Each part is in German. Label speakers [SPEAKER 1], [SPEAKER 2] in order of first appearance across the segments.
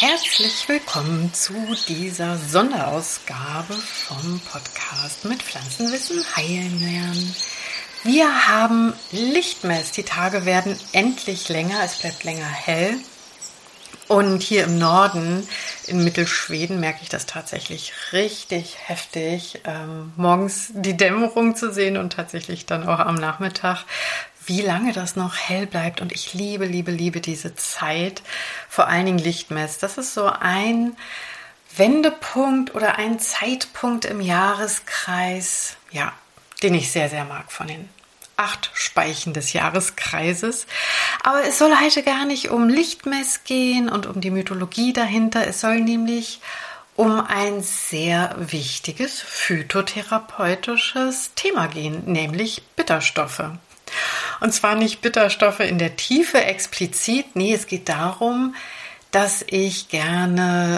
[SPEAKER 1] Herzlich willkommen zu dieser Sonderausgabe vom Podcast mit Pflanzenwissen heilen lernen. Wir haben Lichtmess, die Tage werden endlich länger, es bleibt länger hell. Und hier im Norden, in Mittelschweden, merke ich das tatsächlich richtig heftig, morgens die Dämmerung zu sehen und tatsächlich dann auch am Nachmittag, wie lange das noch hell bleibt. Und ich liebe diese Zeit, vor allen Dingen Lichtmess. Das ist so ein Wendepunkt oder ein Zeitpunkt im Jahreskreis, ja, den ich sehr, sehr mag von den 8 Speichen des Jahreskreises. Aber es soll heute gar nicht um Lichtmess gehen und um die Mythologie dahinter. Es soll nämlich um ein sehr wichtiges phytotherapeutisches Thema gehen, nämlich Bitterstoffe. Und zwar nicht Bitterstoffe in der Tiefe explizit. Nee, es geht darum, dass ich gerne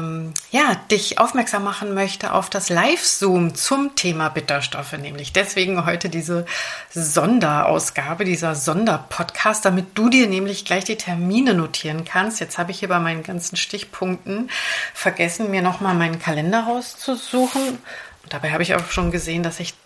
[SPEAKER 1] dich aufmerksam machen möchte auf das Live-Zoom zum Thema Bitterstoffe, nämlich deswegen heute diese Sonderausgabe, dieser Sonderpodcast, damit du dir nämlich gleich die Termine notieren kannst. Jetzt habe ich hier bei meinen ganzen Stichpunkten vergessen, mir nochmal meinen Kalender rauszusuchen. Und dabei habe ich auch schon gesehen, dass ich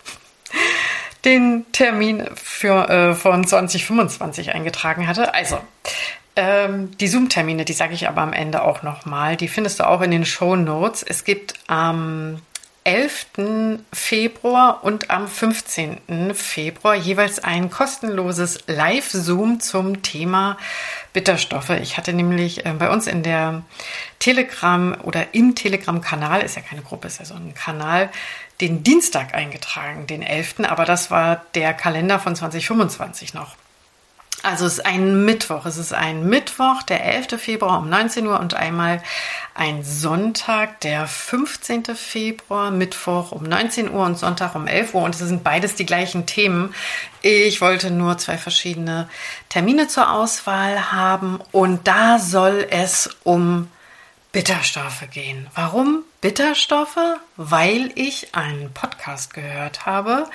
[SPEAKER 1] den Termin von 2025 eingetragen hatte. Also, die Zoom-Termine, die sage ich aber am Ende auch nochmal, die findest du auch in den Shownotes. Es gibt am 11. Februar und am 15. Februar jeweils ein kostenloses Live-Zoom zum Thema Bitterstoffe. Ich hatte nämlich bei uns in der Telegram oder im Telegram-Kanal, ist ja keine Gruppe, ist ja so ein Kanal, den Dienstag eingetragen, den 11., aber das war der Kalender von 2025 noch. Also es ist ein Mittwoch. Es ist ein Mittwoch, der 11. Februar um 19 Uhr und einmal ein Sonntag, der 15. Februar, Mittwoch um 19 Uhr und Sonntag um 11 Uhr. Und es sind beides die gleichen Themen. Ich wollte nur 2 verschiedene Termine zur Auswahl haben und da soll es um Bitterstoffe gehen. Warum Bitterstoffe? Weil ich einen Podcast gehört habe,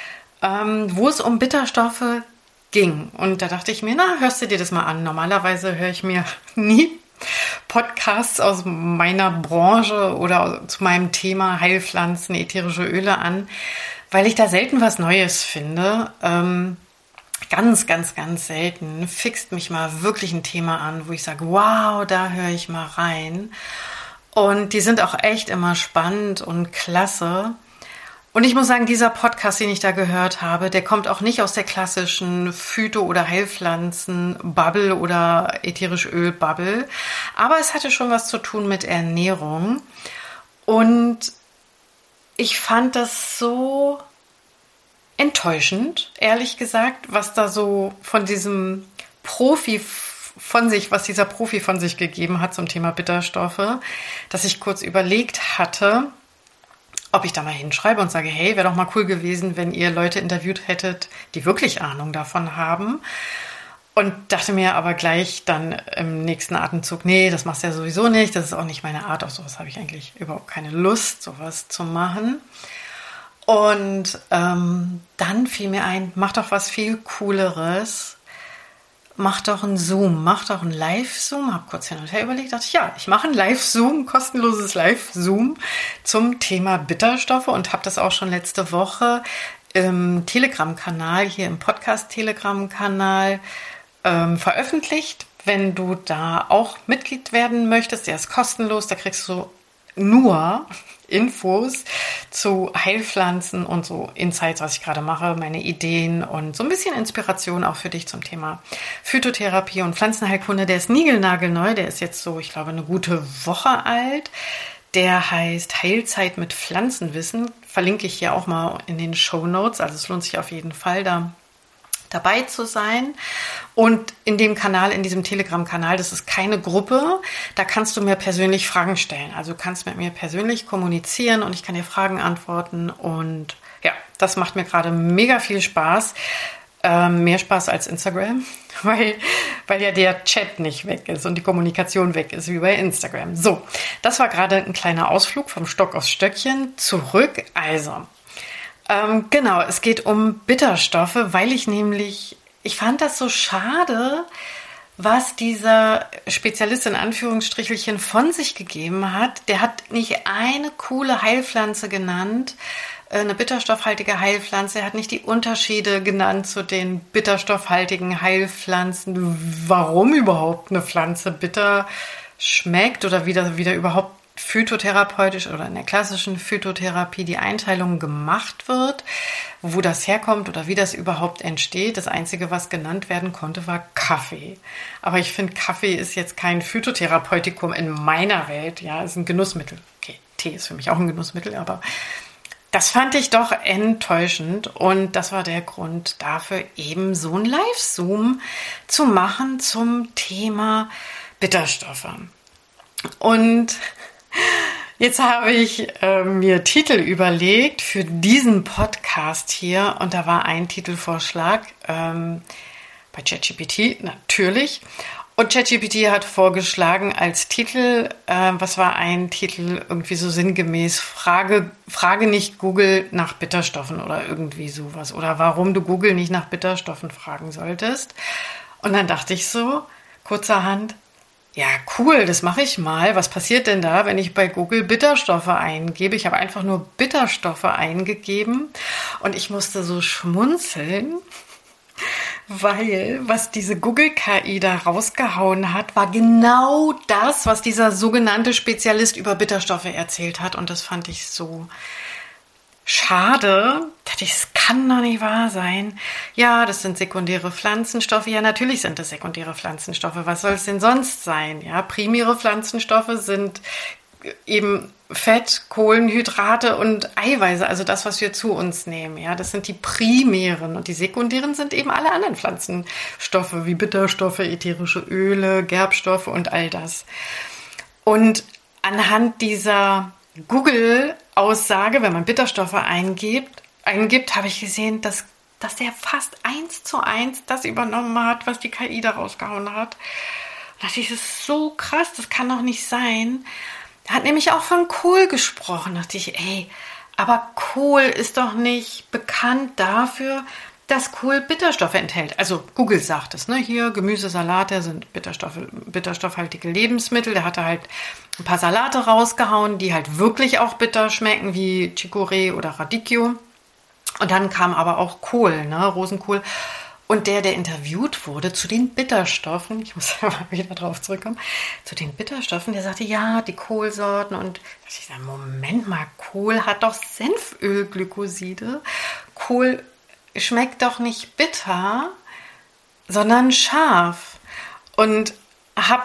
[SPEAKER 1] wo es um Bitterstoffe ging. Und da dachte ich mir, hörst du dir das mal an? Normalerweise höre ich mir nie Podcasts aus meiner Branche oder zu meinem Thema Heilpflanzen, ätherische Öle an, weil ich da selten was Neues finde. Ganz selten fixt mich mal wirklich ein Thema an, wo ich sage, wow, da höre ich mal rein. Und die sind auch echt immer spannend und klasse. Und ich muss sagen, dieser Podcast, den ich da gehört habe, der kommt auch nicht aus der klassischen Phyto- oder Heilpflanzen-Bubble oder ätherische Öl-Bubble. Aber es hatte schon was zu tun mit Ernährung. Und ich fand das so enttäuschend, ehrlich gesagt, was da so von diesem was dieser Profi von sich gegeben hat zum Thema Bitterstoffe, dass ich kurz überlegt hatte, ob ich da mal hinschreibe und sage, hey, wäre doch mal cool gewesen, wenn ihr Leute interviewt hättet, die wirklich Ahnung davon haben. Und dachte mir aber gleich dann im nächsten Atemzug, nee, das machst du ja sowieso nicht, das ist auch nicht meine Art, auf sowas habe ich eigentlich überhaupt keine Lust, sowas zu machen. Und dann fiel mir ein, mach doch was viel Cooleres, mach doch einen Zoom, mach doch einen Live-Zoom, habe kurz hin und her überlegt, dachte ich, ja, ich mache einen Live-Zoom, kostenloses Live-Zoom zum Thema Bitterstoffe und habe das auch schon letzte Woche im Telegram-Kanal, hier im Podcast-Telegram-Kanal veröffentlicht. Wenn du da auch Mitglied werden möchtest, der ist kostenlos, da kriegst du nur Infos zu Heilpflanzen und so Insights, was ich gerade mache, meine Ideen und so ein bisschen Inspiration auch für dich zum Thema Phytotherapie und Pflanzenheilkunde. Der ist niegelnagelneu, der ist jetzt so, ich glaube, eine gute Woche alt. Der heißt Heilzeit mit Pflanzenwissen. Verlinke ich hier auch mal in den Shownotes. Also es lohnt sich auf jeden Fall, da dabei zu sein. Und in dem Kanal, in diesem Telegram-Kanal, das ist keine Gruppe, da kannst du mir persönlich Fragen stellen. Also du kannst mit mir persönlich kommunizieren und ich kann dir Fragen antworten. Und ja, das macht mir gerade mega viel Spaß. Mehr Spaß als Instagram, weil ja der Chat nicht weg ist und die Kommunikation weg ist, wie bei Instagram. So, das war gerade ein kleiner Ausflug vom Stock aufs Stöckchen. Zurück, also genau, es geht um Bitterstoffe, weil ich fand das so schade, was dieser Spezialist in Anführungsstrichelchen von sich gegeben hat. Der hat nicht eine coole Heilpflanze genannt, eine bitterstoffhaltige Heilpflanze. Er hat nicht die Unterschiede genannt zu den bitterstoffhaltigen Heilpflanzen, warum überhaupt eine Pflanze bitter schmeckt oder wie da überhaupt phytotherapeutisch oder in der klassischen Phytotherapie die Einteilung gemacht wird, wo das herkommt oder wie das überhaupt entsteht. Das Einzige, was genannt werden konnte, war Kaffee. Aber ich finde, Kaffee ist jetzt kein Phytotherapeutikum in meiner Welt. Ja, ist ein Genussmittel. Okay, Tee ist für mich auch ein Genussmittel, aber das fand ich doch enttäuschend und das war der Grund dafür, eben so ein Live-Zoom zu machen zum Thema Bitterstoffe. Und jetzt habe ich mir Titel überlegt für diesen Podcast hier und da war ein Titelvorschlag bei ChatGPT natürlich. Und ChatGPT hat vorgeschlagen als Titel, was war ein Titel, irgendwie so sinngemäß, Frage nicht Google nach Bitterstoffen oder irgendwie sowas. Oder warum du Google nicht nach Bitterstoffen fragen solltest. Und dann dachte ich so, kurzerhand, ja cool, das mache ich mal. Was passiert denn da, wenn ich bei Google Bitterstoffe eingebe? Ich habe einfach nur Bitterstoffe eingegeben und ich musste so schmunzeln. Weil, was diese Google-KI da rausgehauen hat, war genau das, was dieser sogenannte Spezialist über Bitterstoffe erzählt hat. Und das fand ich so schade. Da dachte ich, es kann doch nicht wahr sein. Ja, das sind sekundäre Pflanzenstoffe. Ja, natürlich sind das sekundäre Pflanzenstoffe. Was soll es denn sonst sein? Ja, primäre Pflanzenstoffe sind eben Fett, Kohlenhydrate und Eiweiße, also das, was wir zu uns nehmen. Ja, das sind die primären und die sekundären sind eben alle anderen Pflanzenstoffe wie Bitterstoffe, ätherische Öle, Gerbstoffe und all das. Und anhand dieser Google-Aussage, wenn man Bitterstoffe eingibt, habe ich gesehen, dass der fast 1:1 das übernommen hat, was die KI da rausgehauen hat. Da dachte ich, das ist so krass, das kann doch nicht sein. Er hat nämlich auch von Kohl gesprochen. Da dachte ich, aber Kohl ist doch nicht bekannt dafür, dass Kohl Bitterstoffe enthält. Also Google sagt es, ne? Hier Gemüse, Salate sind bitterstoffhaltige Lebensmittel. Der hatte halt ein paar Salate rausgehauen, die halt wirklich auch bitter schmecken, wie Chicorée oder Radicchio. Und dann kam aber auch Kohl, ne? Rosenkohl. Und der interviewt wurde zu den Bitterstoffen, ich muss ja mal wieder drauf zurückkommen, zu den Bitterstoffen, der sagte, ja, die Kohlsorten. Und ich sage, Moment mal, Kohl hat doch Senfölglykoside. Kohl schmeckt doch nicht bitter, sondern scharf. Und habe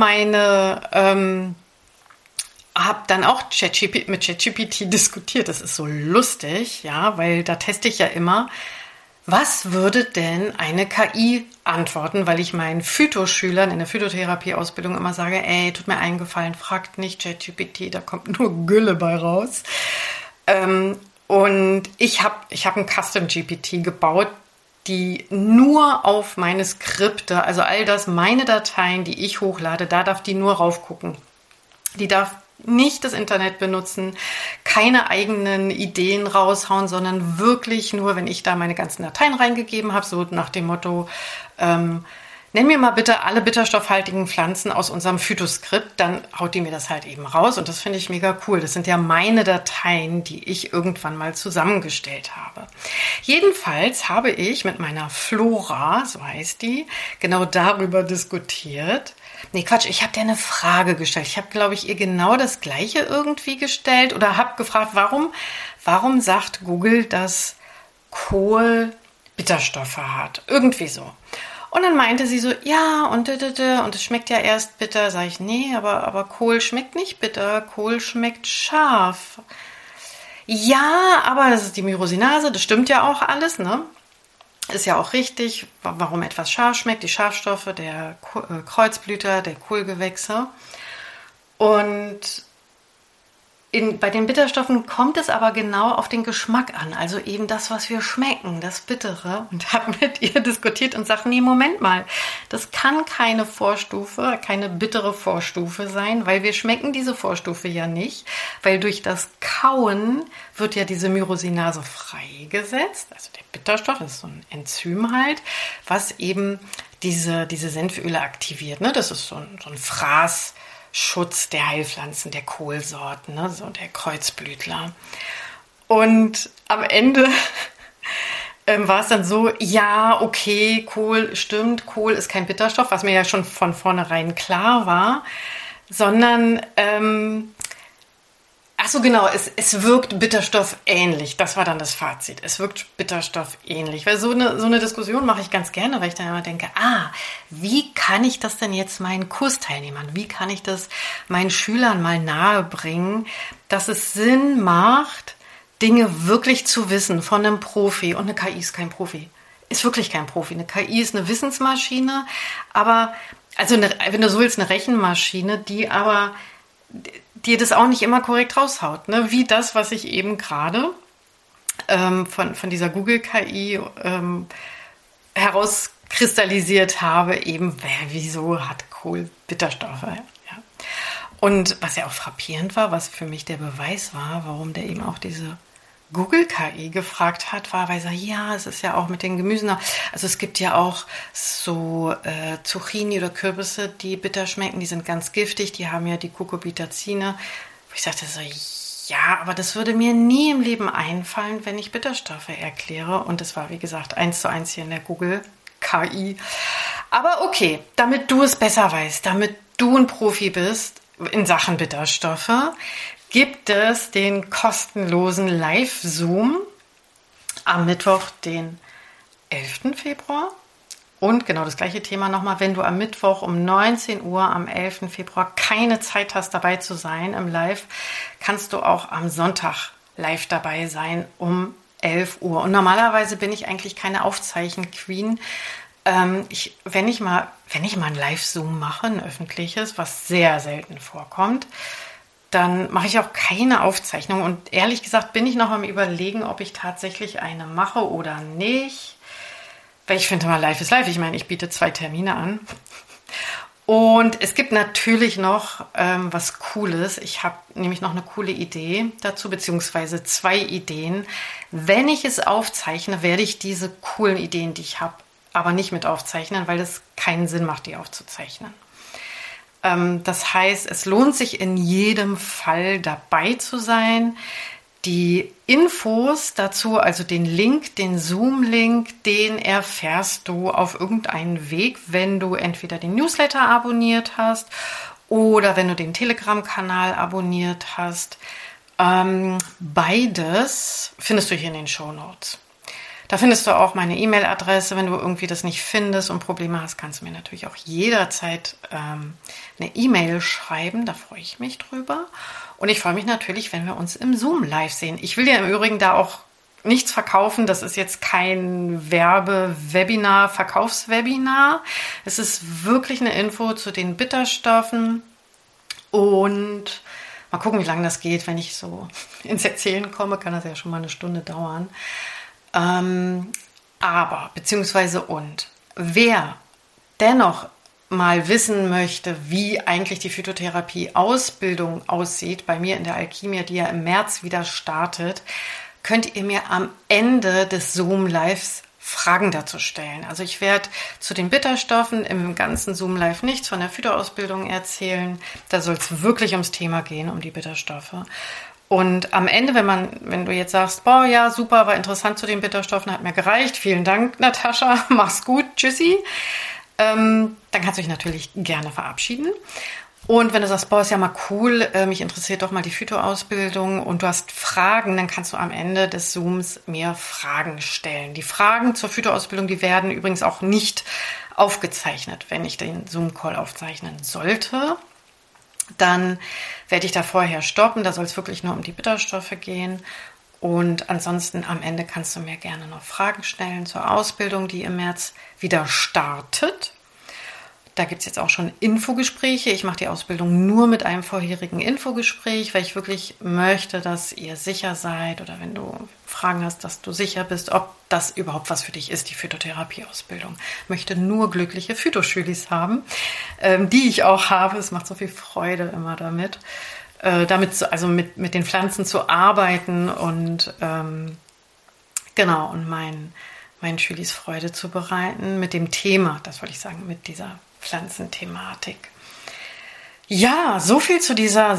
[SPEAKER 1] dann auch mit ChatGPT diskutiert. Das ist so lustig, ja, weil da teste ich ja immer, was würde denn eine KI antworten, weil ich meinen Phytoschülern in der Phytotherapie-Ausbildung immer sage, tut mir einen Gefallen, fragt nicht ChatGPT, da kommt nur Gülle bei raus. Und ich hab ein Custom-GPT gebaut, die nur auf meine Skripte, also all das, meine Dateien, die ich hochlade, da darf die nur raufgucken. Die darf nicht das Internet benutzen, keine eigenen Ideen raushauen, sondern wirklich nur, wenn ich da meine ganzen Dateien reingegeben habe, so nach dem Motto, nenn mir mal bitte alle bitterstoffhaltigen Pflanzen aus unserem Phytoskript, dann haut die mir das halt eben raus und das finde ich mega cool. Das sind ja meine Dateien, die ich irgendwann mal zusammengestellt habe. Jedenfalls habe ich mit meiner Flora, so heißt die, genau darüber diskutiert. Nee, Quatsch, ich habe dir eine Frage gestellt. Ich habe, glaube ich, ihr genau das Gleiche irgendwie gestellt oder habe gefragt, warum sagt Google, dass Kohl Bitterstoffe hat? Irgendwie so. Und dann meinte sie so, ja, und es schmeckt ja erst bitter. Sag ich, nee, aber Kohl schmeckt nicht bitter, Kohl schmeckt scharf. Ja, aber das ist die Myrosinase, das stimmt ja auch alles, ne? Ist ja auch richtig, warum etwas scharf schmeckt, die Schafstoffe der Kreuzblüter, der Kohlgewächse. Und bei den Bitterstoffen kommt es aber genau auf den Geschmack an, also eben das, was wir schmecken, das Bittere. Und habe mit ihr diskutiert und sagt, nee, Moment mal, das kann keine Vorstufe, keine bittere Vorstufe sein, weil wir schmecken diese Vorstufe ja nicht, weil durch das Kauen wird ja diese Myrosinase freigesetzt, also der Bitterstoff, das ist so ein Enzym halt, was eben diese Senföle aktiviert. Ne? Das ist so ein Fraßschutz der Heilpflanzen, der Kohlsorten, ne? So der Kreuzblütler. Und am Ende war es dann so, ja, okay, Kohl, stimmt, Kohl ist kein Bitterstoff, was mir ja schon von vornherein klar war, sondern, ach so, genau, es wirkt Bitterstoff ähnlich. Das war dann das Fazit. Es wirkt Bitterstoff ähnlich. Weil so eine Diskussion mache ich ganz gerne, weil ich dann immer denke, wie kann ich das denn jetzt meinen Kursteilnehmern, wie kann ich das meinen Schülern mal nahebringen, dass es Sinn macht, Dinge wirklich zu wissen von einem Profi. Und eine KI ist kein Profi. Ist wirklich kein Profi. Eine KI ist eine Wissensmaschine, aber, also wenn du so willst, eine Rechenmaschine, die aber dir das auch nicht immer korrekt raushaut. Ne? Wie das, was ich eben gerade von dieser Google-KI herauskristallisiert habe, eben, wieso hat Kohl Bitterstoffe? Ja. Und was ja auch frappierend war, was für mich der Beweis war, warum der eben auch diese Google-KI gefragt hat, war, weil er sagt, ja, es ist ja auch mit den Gemüsen, also es gibt ja auch so Zucchini oder Kürbisse, die bitter schmecken, die sind ganz giftig, die haben ja die Cucurbitacine. Wo ich sagte so, ja, aber das würde mir nie im Leben einfallen, wenn ich Bitterstoffe erkläre. Und das war, wie gesagt, 1:1 hier in der Google-KI. Aber okay, damit du es besser weißt, damit du ein Profi bist in Sachen Bitterstoffe, gibt es den kostenlosen Live-Zoom am Mittwoch, den 11. Februar. Und genau das gleiche Thema nochmal, wenn du am Mittwoch um 19 Uhr am 11. Februar keine Zeit hast, dabei zu sein im Live, kannst du auch am Sonntag live dabei sein um 11 Uhr. Und normalerweise bin ich eigentlich keine Aufzeichen-Queen. Wenn ich mal ein Live-Zoom mache, ein öffentliches, was sehr selten vorkommt, dann mache ich auch keine Aufzeichnung. Und ehrlich gesagt bin ich noch am Überlegen, ob ich tatsächlich eine mache oder nicht. Weil ich finde mal, live ist live. Ich meine, ich biete 2 Termine an. Und es gibt natürlich noch was Cooles. Ich habe nämlich noch eine coole Idee dazu, beziehungsweise 2 Ideen. Wenn ich es aufzeichne, werde ich diese coolen Ideen, die ich habe, aber nicht mit aufzeichnen, weil es keinen Sinn macht, die aufzuzeichnen. Das heißt, es lohnt sich in jedem Fall dabei zu sein. Die Infos dazu, also den Link, den Zoom-Link, den erfährst du auf irgendeinen Weg, wenn du entweder den Newsletter abonniert hast oder wenn du den Telegram-Kanal abonniert hast. Beides findest du hier in den Shownotes. Da findest du auch meine E-Mail-Adresse. Wenn du irgendwie das nicht findest und Probleme hast, kannst du mir natürlich auch jederzeit eine E-Mail schreiben. Da freue ich mich drüber. Und ich freue mich natürlich, wenn wir uns im Zoom live sehen. Ich will dir im Übrigen da auch nichts verkaufen. Das ist jetzt kein Werbe-Webinar, Verkaufswebinar. Es ist wirklich eine Info zu den Bitterstoffen. Und mal gucken, wie lange das geht. Wenn ich so ins Erzählen komme, kann das ja schon mal eine Stunde dauern. Wer dennoch mal wissen möchte, wie eigentlich die Phytotherapie-Ausbildung aussieht, bei mir in der Alchimia, die ja im März wieder startet, könnt ihr mir am Ende des Zoom-Lives Fragen dazu stellen. Also ich werde zu den Bitterstoffen im ganzen Zoom-Live nichts von der Phytoausbildung erzählen. Da soll es wirklich ums Thema gehen, um die Bitterstoffe. Und am Ende, wenn du jetzt sagst, boah, ja, super, war interessant zu den Bitterstoffen, hat mir gereicht, vielen Dank, Natascha, mach's gut, tschüssi, dann kannst du dich natürlich gerne verabschieden. Und wenn du sagst, boah, ist ja mal cool, mich interessiert doch mal die Phytoausbildung und du hast Fragen, dann kannst du am Ende des Zooms mir Fragen stellen. Die Fragen zur Phytoausbildung, die werden übrigens auch nicht aufgezeichnet, wenn ich den Zoom-Call aufzeichnen sollte. Dann werde ich da vorher stoppen. Da soll es wirklich nur um die Bitterstoffe gehen. Und ansonsten am Ende kannst du mir gerne noch Fragen stellen zur Ausbildung, die im März wieder startet. Da gibt es jetzt auch schon Infogespräche. Ich mache die Ausbildung nur mit einem vorherigen Infogespräch, weil ich wirklich möchte, dass ihr sicher seid oder wenn du Fragen hast, dass du sicher bist, ob das überhaupt was für dich ist, die Phytotherapie-Ausbildung. Ich möchte nur glückliche Phytoschülis haben, die ich auch habe. Es macht so viel Freude immer damit, mit den Pflanzen zu arbeiten und genau, und meinen Schülis Freude zu bereiten mit dem Thema, das wollte ich sagen, mit dieser Pflanzenthematik. Ja, so viel zu dieser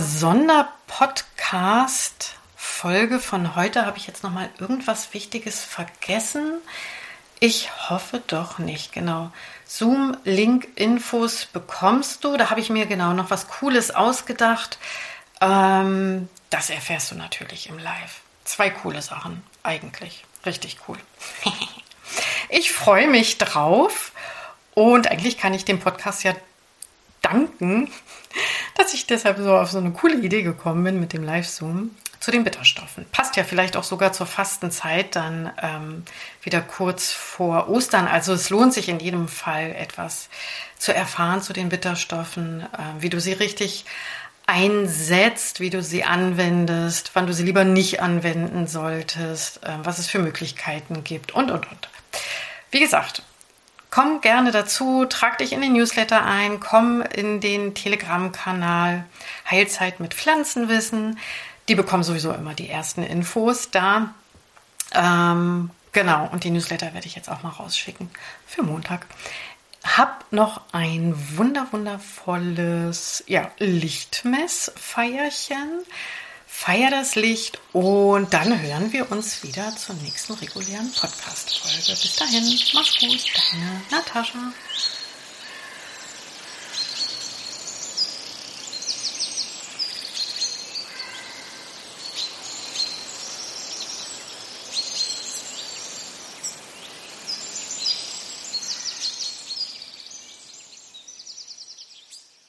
[SPEAKER 1] Sonderpodcast-Folge von heute. Habe ich jetzt nochmal irgendwas Wichtiges vergessen? Ich hoffe doch nicht, genau. Zoom-Link-Infos bekommst du. Da habe ich mir genau noch was Cooles ausgedacht. Das erfährst du natürlich im Live. 2 coole Sachen, eigentlich. Richtig cool. Ich freue mich drauf und eigentlich kann ich dem Podcast ja danken, dass ich deshalb so auf so eine coole Idee gekommen bin mit dem Live-Zoom zu den Bitterstoffen. Passt ja vielleicht auch sogar zur Fastenzeit, dann wieder kurz vor Ostern. Also es lohnt sich in jedem Fall etwas zu erfahren zu den Bitterstoffen, wie du sie richtig einsetzt, wie du sie anwendest, wann du sie lieber nicht anwenden solltest, was es für Möglichkeiten gibt und. Wie gesagt, komm gerne dazu, trag dich in den Newsletter ein, komm in den Telegram-Kanal Heilzeit mit Pflanzenwissen. Die bekommen sowieso immer die ersten Infos da. Genau, und die Newsletter werde ich jetzt auch mal rausschicken für Montag. Hab noch ein wundervolles Lichtmessfeierchen. Feier das Licht und dann hören wir uns wieder zur nächsten regulären Podcast-Folge. Bis dahin, mach's gut, deine Natascha.